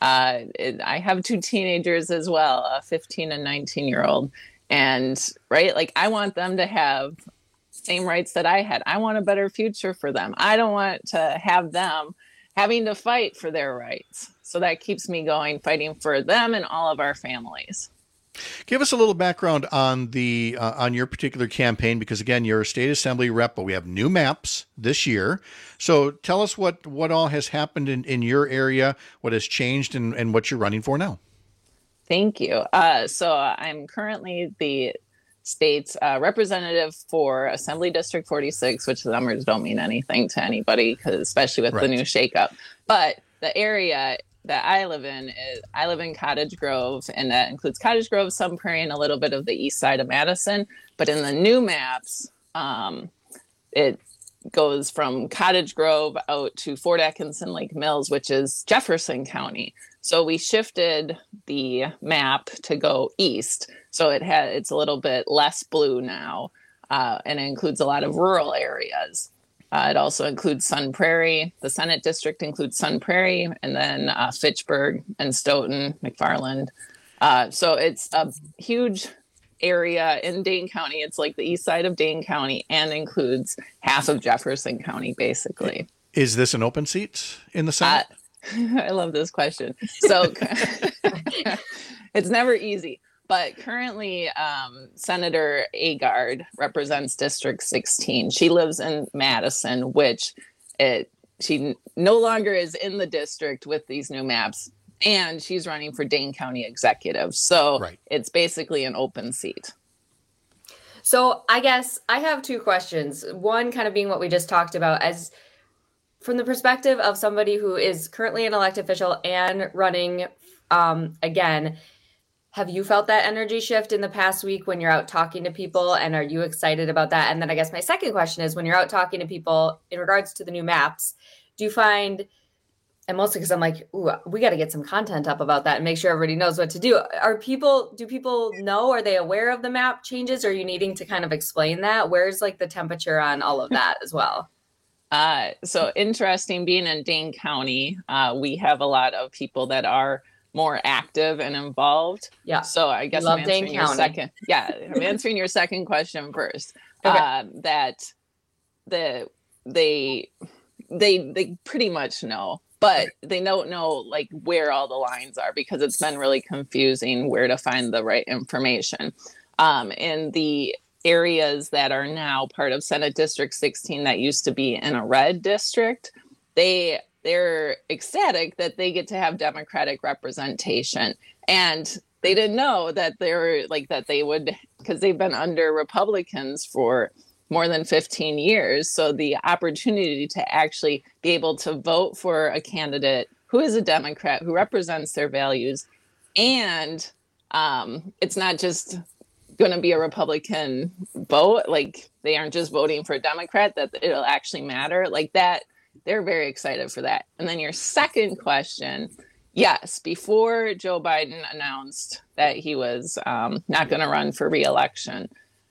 I have two teenagers as well, a 15 and 19-year-old. And I want them to have same rights that I had. I want a better future for them. I don't want to have them having to fight for their rights. So that keeps me going, fighting for them and all of our families. Give us a little background on the on your particular campaign, because again, you're a state assembly rep, but we have new maps this year. So tell us what all has happened in your area, what has changed, and what you're running for now. Thank you. So I'm currently the state's representative for Assembly District 46, which the numbers don't mean anything to anybody, because especially with the new shakeup. But the area that I live in Cottage Grove, and that includes Cottage Grove, Sun Prairie, and a little bit of the east side of Madison. But in the new maps, it goes from Cottage Grove out to Fort Atkinson Lake Mills, which is Jefferson County. So we shifted the map to go east. So it's a little bit less blue now, and it includes a lot of rural areas. It also includes Sun Prairie. The Senate district includes Sun Prairie, and then Fitchburg and Stoughton, McFarland. So it's a huge area in Dane County. It's like the east side of Dane County and includes half of Jefferson County, basically. Is this an open seat in the Senate? I love this question. So it's never easy. But currently, Senator Agard represents District 16. She lives in Madison, which she no longer is in the district with these new maps, and she's running for Dane County Executive. So it's basically an open seat. So I guess I have two questions. One kind of being what we just talked about, as from the perspective of somebody who is currently an elected official and running again. Have you felt that energy shift in the past week when you're out talking to people, and are you excited about that? And then I guess my second question is, when you're out talking to people in regards to the new maps, do you find, and mostly because I'm like, ooh, we got to get some content up about that and make sure everybody knows what to do. Do people know, are they aware of the map changes? Or are you needing to kind of explain that? Where's like the temperature on all of that as well? So interesting, being in Dane County, we have a lot of people that are more active and involved. Yeah. So I guess I'm answering your second. Yeah, I'm answering your second question first. Okay. That they pretty much know, but they don't know like where all the lines are, because it's been really confusing where to find the right information. In the areas that are now part of Senate District 16 that used to be in a red district, they're ecstatic that they get to have Democratic representation. And they didn't know that they would, because they've been under Republicans for more than 15 years. So the opportunity to actually be able to vote for a candidate who is a Democrat, who represents their values, and it's not just going to be a Republican vote, like they aren't just voting for a Democrat, that it'll actually matter like that. They're very excited for that. And then your second question, yes, before Joe Biden announced that he was not going to run for re-election,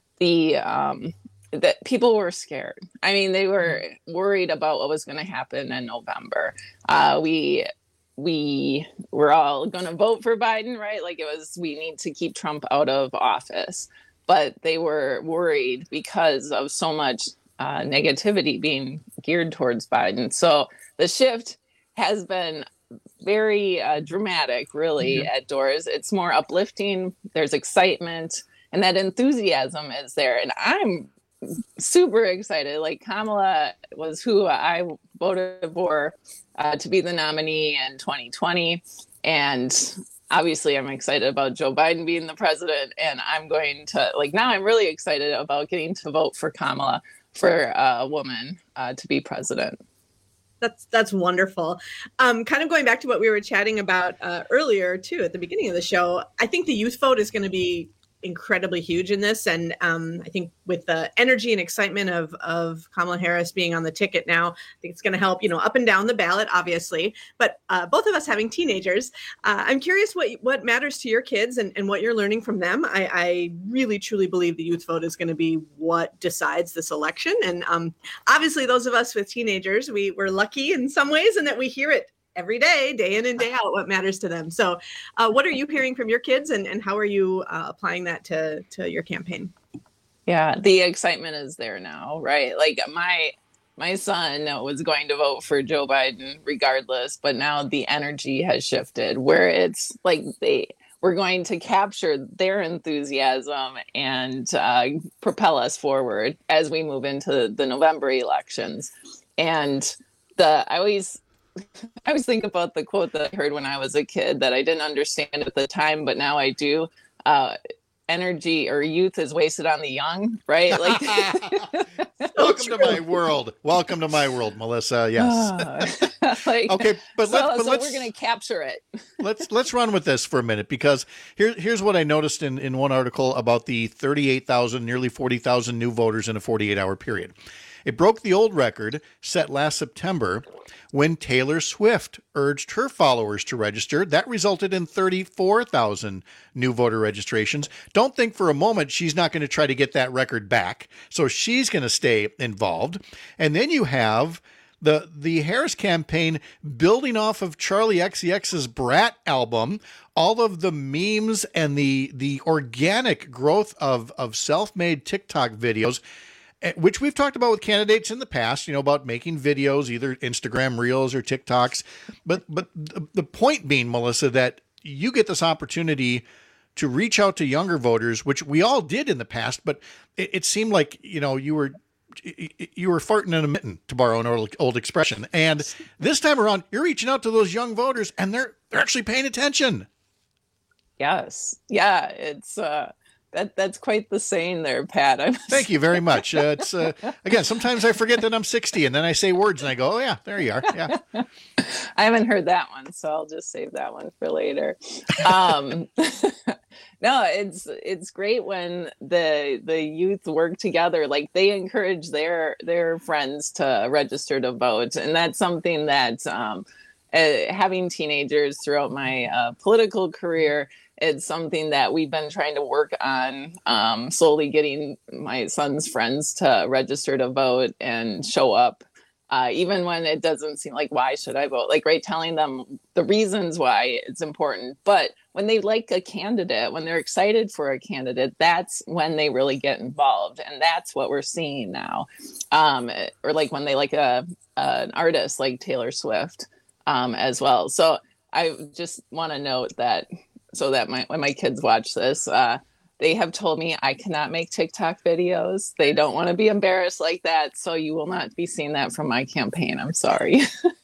that people were scared. I mean, they were worried about what was going to happen in November. We were all going to vote for Biden, right? Like we need to keep Trump out of office. But they were worried because of so much negativity being geared towards Biden. So the shift has been very dramatic, really, at Doors. It's more uplifting. There's excitement, and that enthusiasm is there. And I'm super excited. Like, Kamala was who I voted for to be the nominee in 2020. And obviously I'm excited about Joe Biden being the president. And I'm going to, now I'm really excited about getting to vote for Kamala, for a woman to be president. That's wonderful. Kind of going back to what we were chatting about earlier, too, at the beginning of the show, I think the youth vote is going to be incredibly huge in this. And I think with the energy and excitement of Kamala Harris being on the ticket now, I think it's going to help, up and down the ballot, obviously. But both of us having teenagers, I'm curious what matters to your kids and what you're learning from them. I really, truly believe the youth vote is going to be what decides this election. And obviously, those of us with teenagers, we're lucky in some ways in that we hear it every day in and day out, what matters to them. So what are you hearing from your kids, and how are you applying that to your campaign? Yeah, the excitement is there now, right? Like my son was going to vote for Joe Biden regardless, but now the energy has shifted where it's like we're going to capture their enthusiasm and propel us forward as we move into the November elections. And I always think about the quote that I heard when I was a kid that I didn't understand at the time, but now I do. Energy or youth is wasted on the young, right? Like, welcome to my world. Welcome to my world, Melissa. Yes. Okay, but so we're going to capture it. let's run with this for a minute, because here's what I noticed in one article about the 38,000, nearly 40,000 new voters in a 48-hour period. It broke the old record set last September when Taylor Swift urged her followers to register. That resulted in 34,000 new voter registrations. Don't think for a moment she's not going to try to get that record back. So she's going to stay involved. And then you have the Harris campaign building off of Charlie XCX's Brat album, all of the memes and the organic growth of self-made TikTok videos, which we've talked about with candidates in the past, about making videos, either Instagram Reels or TikToks. But the point being, Melissa, that you get this opportunity to reach out to younger voters, which we all did in the past, but it seemed like, you were farting in a mitten, to borrow an old expression. And this time around, you're reaching out to those young voters, and they're actually paying attention. Yes. Yeah. It's, that's quite the saying there, Pat. Thank you very much. It's again, sometimes I forget that I'm 60 and then I say words and I go, oh yeah, there you are. Yeah. I haven't heard that one, so I'll just save that one for later. No, it's great when the youth work together. Like, they encourage their friends to register to vote, and that's something that having teenagers throughout my political career, it's something that we've been trying to work on, slowly getting my son's friends to register to vote and show up, even when it doesn't seem like, why should I vote? Like, right, telling them the reasons why it's important. But when they like a candidate, when they're excited for a candidate, that's when they really get involved. And that's what we're seeing now. Or like when they like an artist like Taylor Swift as well. So I just want to note that, so that when my kids watch this, they have told me I cannot make TikTok videos. They don't want to be embarrassed like that. So you will not be seeing that from my campaign. I'm sorry.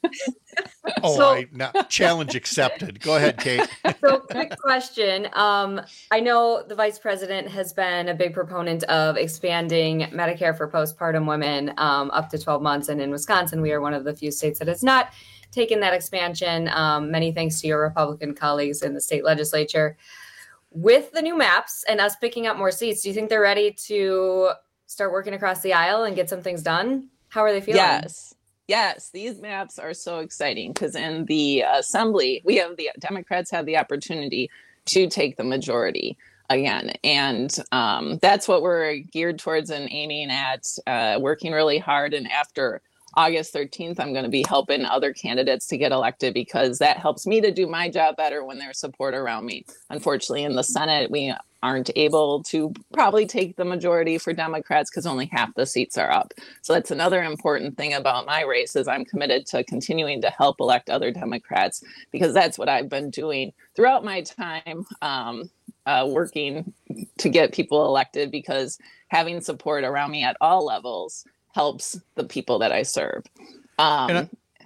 Challenge accepted. Go ahead, Kate. So, quick question. I know the vice president has been a big proponent of expanding Medicare for postpartum women up to 12 months. And in Wisconsin, we are one of the few states that has not taken that expansion. Many thanks to your Republican colleagues in the state legislature. With the new maps and us picking up more seats, do you think they're ready to start working across the aisle and get some things done? How are they feeling? Yes. These maps are so exciting because in the assembly, the Democrats have the opportunity to take the majority again. And that's what we're geared towards and aiming at, working really hard. And after August 13th, I'm going to be helping other candidates to get elected because that helps me to do my job better when there's support around me. Unfortunately, in the Senate, we aren't able to probably take the majority for Democrats because only half the seats are up. So that's another important thing about my race is I'm committed to continuing to help elect other Democrats because that's what I've been doing throughout my time working to get people elected because having support around me at all levels helps the people that I serve. I'm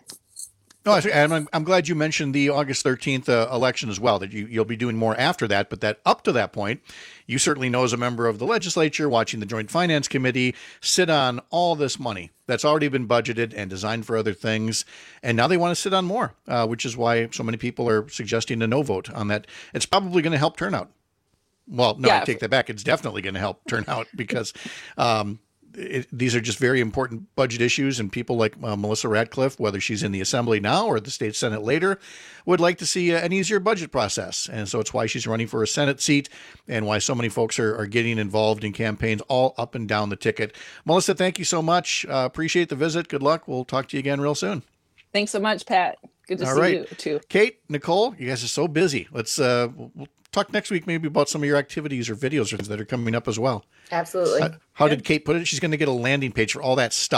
glad you mentioned the August 13th election as well, that you'll be doing more after that, but that up to that point, you certainly know as a member of the legislature, watching the Joint Finance Committee, sit on all this money that's already been budgeted and designed for other things. And now they want to sit on more, which is why so many people are suggesting a no vote on that. It's probably going to help turnout. Well, no, I take that back. It's definitely going to help turnout because these are just very important budget issues, and people like Melissa Ratcliffe, whether she's in the Assembly now or the state Senate later, would like to see an easier budget process. And so it's why she's running for a Senate seat and why so many folks are getting involved in campaigns all up and down the ticket. Melissa, thank you so much. Appreciate the visit. Good luck. We'll talk to you again real soon. Thanks so much, Pat. Good to see you too. Kate, Nicole, you guys are so busy. Let's we'll talk next week maybe about some of your activities or videos that are coming up as well. Absolutely. How did Kate put it? She's going to get a landing page for all that stuff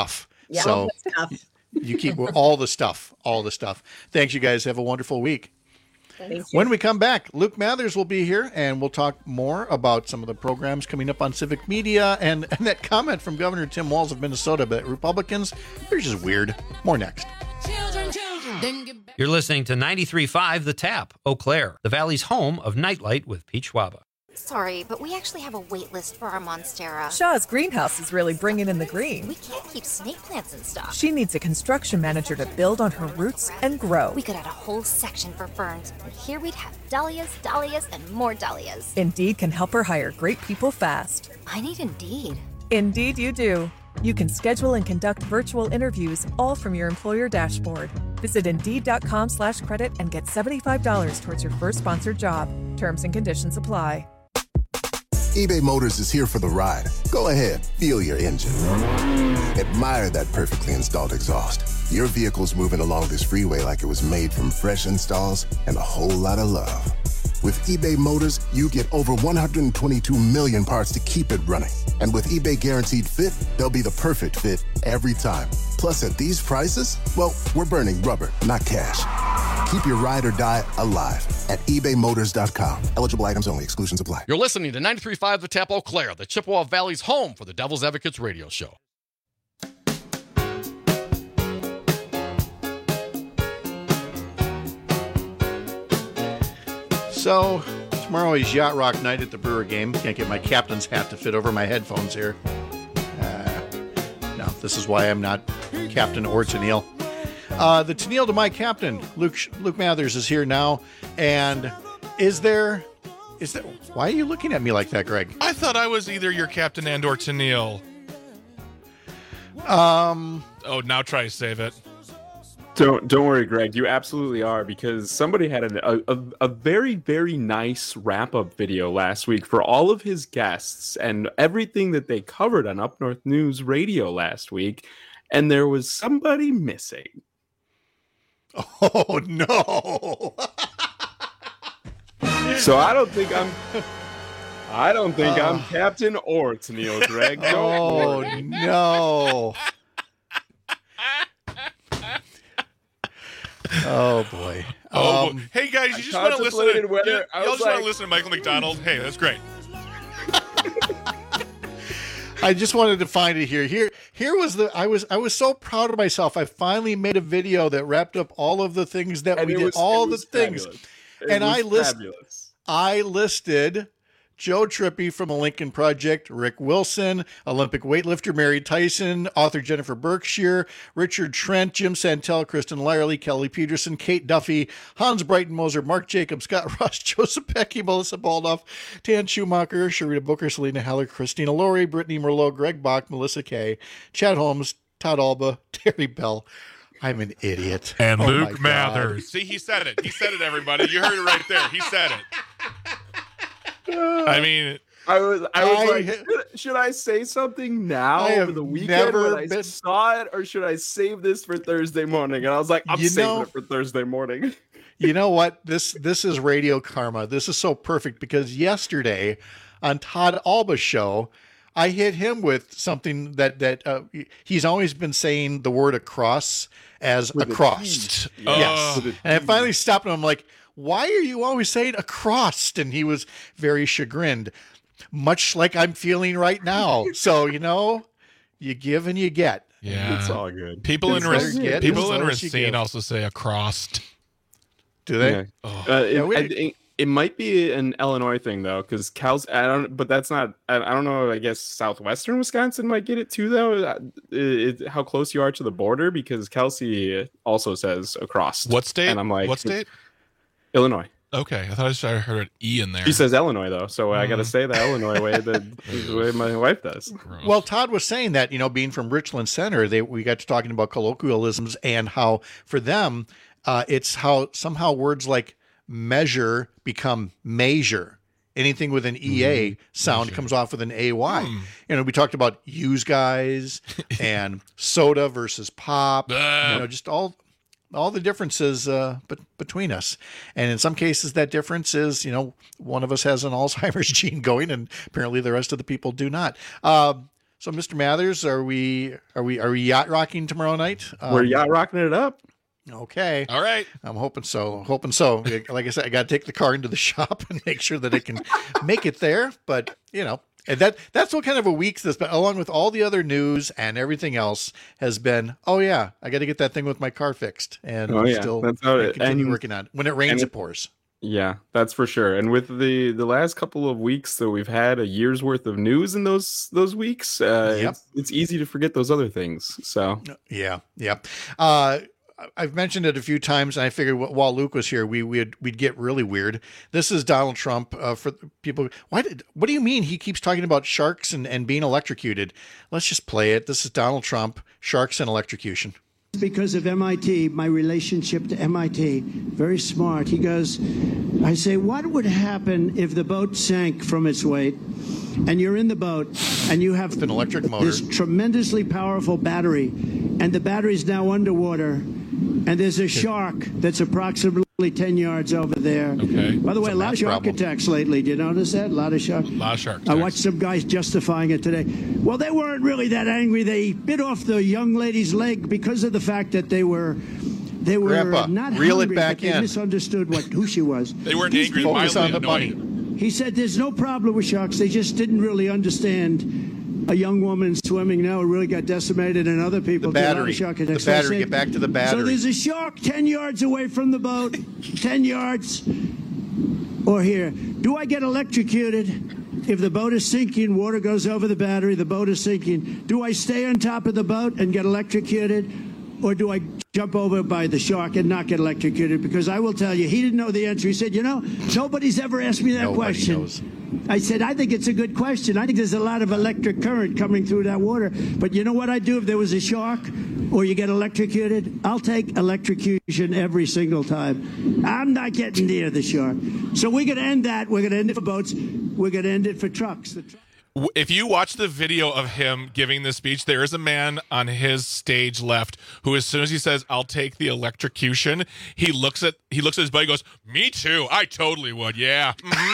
Yeah. So All the stuff. you keep all the stuff. Thanks, you guys. Have a wonderful week. Thanks. When we come back, Luke Mathers will be here, and we'll talk more about some of the programs coming up on Civic Media and that comment from Governor Tim Walz of Minnesota that Republicans, they're just weird. More next. You're listening to 93.5 The Tap, Eau Claire, the Valley's home of Nightlight with Peach Waba. Sorry, but we actually have a wait list for our Monstera. Shaw's greenhouse is really bringing in the green. We can't keep snake plants in stock. She needs a construction manager to build on her roots and grow. We could add a whole section for ferns, and here we'd have dahlias, dahlias, and more dahlias. Indeed can help her hire great people fast. I need Indeed. Indeed you do. You can schedule and conduct virtual interviews all from your employer dashboard. Visit Indeed.com/credit and get $75 towards your first sponsored job. Terms and conditions apply. eBay Motors is here for the ride. Go ahead, feel your engine. Admire that perfectly installed exhaust. Your vehicle's moving along this freeway like it was made from fresh installs and a whole lot of love. With eBay Motors, you get over 122 million parts to keep it running. And with eBay Guaranteed Fit, they'll be the perfect fit every time. Plus, at these prices, well, we're burning rubber, not cash. Keep your ride or die alive at ebaymotors.com. Eligible items only. Exclusions apply. You're listening to 93.5 The Tap Eau Claire, the Chippewa Valley's home for the Devil's Advocates radio show. So tomorrow is Yacht Rock night at the Brewer game. Can't get my captain's hat to fit over my headphones here. No, this is why I'm not Captain or Tennille. The Tennille to my captain, Luke Mathers, is here now. And is there? Why are you looking at me like that, Greg? I thought I was either your captain and or Tennille. Oh, now try to save it. Don't worry, Greg. You absolutely are, because somebody had a very, very nice wrap-up video last week for all of his guests and everything that they covered on Up North News Radio last week, and there was somebody missing. Oh, no. So I don't think I'm Captain or Tennille, Greg. Oh, no. Oh boy! Hey guys, you just want to listen to y'all just want to listen to Michael McDonald? Hey, that's great. I just wanted to find it here. Here was I was so proud of myself. I finally made a video that wrapped up all of the things that we did, all the things, and I listed Joe Trippi from the Lincoln Project, Rick Wilson, Olympic weightlifter Mary Tyson, author Jennifer Berkshire, Richard Trent, Jim Santel, Kristen Lyerly, Kelly Peterson, Kate Duffy, Hans Breitenmoser, Mark Jacobs, Scott Ross, Joseph Pecky, Melissa Baldoff, Tan Schumacher, Sharita Booker, Selena Heller, Christina Laurie, Brittany Merlot, Greg Bach, Melissa Kay, Chad Holmes, Todd Alba, Terry Bell. I'm an idiot. And Luke Mathers. See, he said it. He said it, everybody. You heard it right there. He said it. I mean, I was like, should I say something now over the weekend when I saw it, or should I save this for Thursday morning? And I was like, I'm saving it for Thursday morning. You know what? This is radio karma. This is so perfect, because yesterday on Todd Alba's show, I hit him with something that he's always been saying the word across as across. Yes. And I finally stopped him. I'm like, why are you always saying across? And he was very chagrined, much like I'm feeling right now. So, you give and you get. Yeah. It's all good. People in Racine also say across. Do they? Yeah. It might be an Illinois thing though, because but that's not. I don't know. I guess southwestern Wisconsin might get it too, though. How close you are to the border, because Kelsey also says across. What state? And I'm like, what state? Illinois. Okay, I thought I heard an E in there. She says Illinois though, so I got to say the Illinois way, the way my wife does. Gross. Well, Todd was saying that being from Richland Center, we got to talking about colloquialisms and how for them, it's how somehow words like measure become measure. Anything with an EA sound comes off with an AY. We talked about use guys and soda versus pop. Just all the differences between us. And in some cases, that difference is, one of us has an Alzheimer's gene going, and apparently the rest of the people do not. So, Mr. Mathers, are we yacht rocking tomorrow night? We're yacht rocking it up. Okay. All right. I'm hoping so. Like I said, I got to take the car into the shop and make sure that it can make it there. But, and that's what kind of a week this, but along with all the other news and everything else has been, I got to get that thing with my car fixed. And still continue working on it. When it rains, it pours. Yeah, that's for sure. And with the last couple of weeks that we've had a year's worth of news in those weeks, it's easy to forget those other things. So yeah. I've mentioned it a few times, and I figured while Luke was here, we'd get really weird. This is Donald Trump. For people, what do you mean he keeps talking about sharks and being electrocuted? Let's just play it. This is Donald Trump, sharks and electrocution. Because of MIT, my relationship to MIT, very smart. He goes, I say, what would happen if the boat sank from its weight and you're in the boat and you have an electric motor, this tremendously powerful battery, and the battery's now underwater, and there's a shark that's approximately 10 yards over there. Okay. By the way, a lot of shark attacks lately. Did you notice that? A lot of shark attacks. I watched some guys justifying it today. Well, they weren't really that angry. They bit off the young lady's leg because of the fact that they were Grandpa, not reel hungry, it back but they in. misunderstood who she was. They weren't These angry. people- Focus on the money. He said there's no problem with sharks. They just didn't really understand a young woman swimming now really got decimated, and other people The did a lot battery. of shark The attacks. So I battery. said- Get back to the battery. So there's a shark 10 yards away from the boat, 10 yards, or here. Do I get electrocuted? If the boat is sinking, water goes over the battery, the boat is sinking. Do I stay on top of the boat and get electrocuted? Or do I jump over by the shark and not get electrocuted? Because I will tell you, he didn't know the answer. He said, nobody's ever asked me that Nobody question. knows. I said, I think it's a good question. I think there's a lot of electric current coming through that water. But you know what I'd do if there was a shark or you get electrocuted? I'll take electrocution every single time. I'm not getting near the shark. So we're going to end that. We're going to end it for boats. We're going to end it for trucks. If you watch the video of him giving this speech, there is a man on his stage left who, as soon as he says, "I'll take the electrocution," he looks at his buddy and goes, "Me too. I totally would. Yeah." Mm-hmm.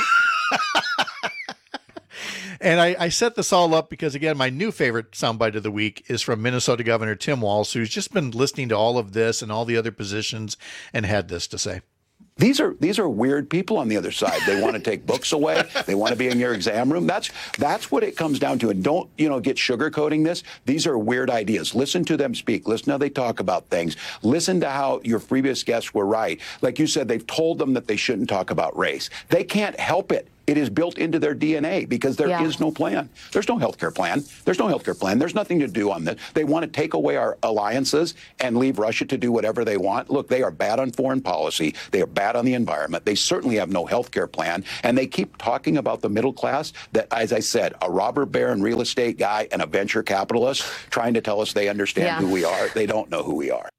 And I set this all up because, again, my new favorite soundbite of the week is from Minnesota Governor Tim Walz, who's just been listening to all of this and all the other positions and had this to say. These are weird people on the other side. They want to take books away. They want to be in your exam room. That's what it comes down to. And don't, get sugarcoating this. These are weird ideas. Listen to them speak. Listen how they talk about things. Listen to how your previous guests were right. Like you said, they've told them that they shouldn't talk about race. They can't help it. It is built into their DNA because there is no plan. There's no healthcare plan. There's no healthcare plan. There's nothing to do on this. They want to take away our alliances and leave Russia to do whatever they want. Look, they are bad on foreign policy. They are bad on the environment. They certainly have no healthcare plan. And they keep talking about the middle class that, as I said, a robber baron real estate guy and a venture capitalist trying to tell us they understand who we are. They don't know who we are.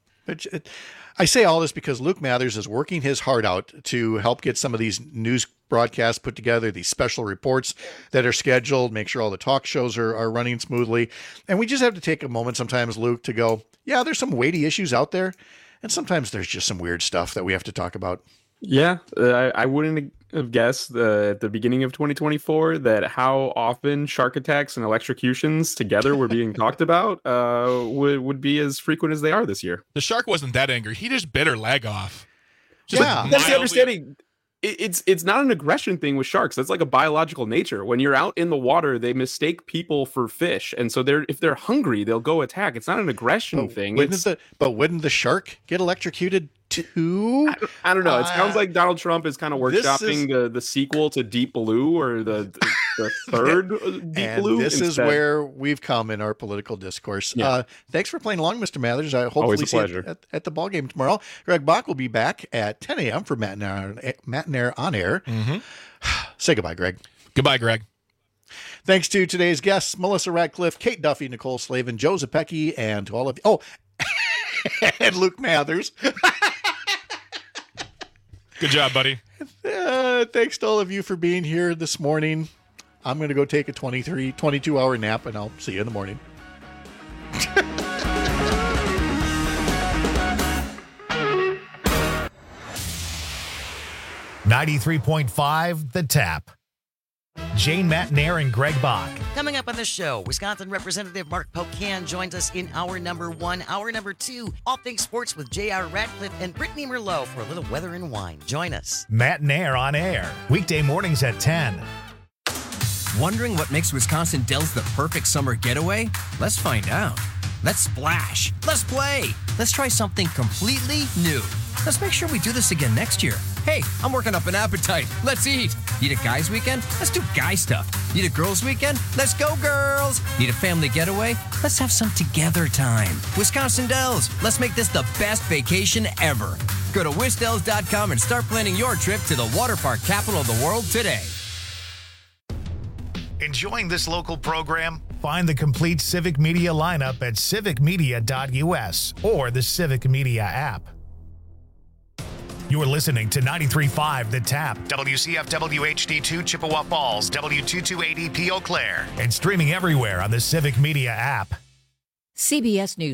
I say all this because Luke Mathers is working his heart out to help get some of these news broadcasts put together, these special reports that are scheduled, make sure all the talk shows are running smoothly. And we just have to take a moment sometimes, Luke, to go, yeah, there's some weighty issues out there. And sometimes there's just some weird stuff that we have to talk about. Yeah, I wouldn't have guessed at the beginning of 2024 that how often shark attacks and electrocutions together were being talked about would be as frequent as they are this year. The shark wasn't that angry. He just bit her leg off. That's the understanding. It's not an aggression thing with sharks. That's like a biological nature. When you're out in the water, they mistake people for fish, and so if they're hungry, they'll go attack. It's not an aggression thing. Wouldn't the shark get electrocuted too? I don't know. It sounds like Donald Trump is kind of workshopping the sequel to Deep Blue or the third Deep Blue. This is where we've come in our political discourse. Yeah. Thanks for playing along, Mr. Mathers. I hopefully Always a see you pleasure. at the ball game tomorrow. Greg Bach will be back at 10 a.m. for Mattinaire on Air. Mm-hmm. Say goodbye, Greg. Goodbye, Greg. Thanks to today's guests, Melissa Radcliffe, Kate Duffy, Nicole Slavin, Joe Zapecki, and to all of you. Oh, and Luke Mathers. Good job, buddy. Thanks to all of you for being here this morning. I'm going to go take a 22-hour nap, and I'll see you in the morning. 93.5 The Tap. Jane Matt Nair and Greg Bach. Coming up on the show, Wisconsin Representative Mark Pocan joins us in hour number 1. Hour number 2, all things sports with J.R. Radcliffe and Brittany Merlot for a little weather and wine. Join us. Matt Nair on air, weekday mornings at 10. Wondering what makes Wisconsin Dells the perfect summer getaway? Let's find out. Let's splash. Let's play. Let's try something completely new. Let's make sure we do this again next year. Hey, I'm working up an appetite. Let's eat. Need a guys' weekend? Let's do guy stuff. Need a girls' weekend? Let's go, girls. Need a family getaway? Let's have some together time. Wisconsin Dells, let's make this the best vacation ever. Go to wisdells.com and start planning your trip to the water park capital of the world today. Enjoying this local program? Find the complete Civic Media lineup at civicmedia.us or the Civic Media app. You're listening to 93.5 The Tap, WCFW HD2 Chippewa Falls, W228EP Eau Claire, and streaming everywhere on the Civic Media app. CBS News.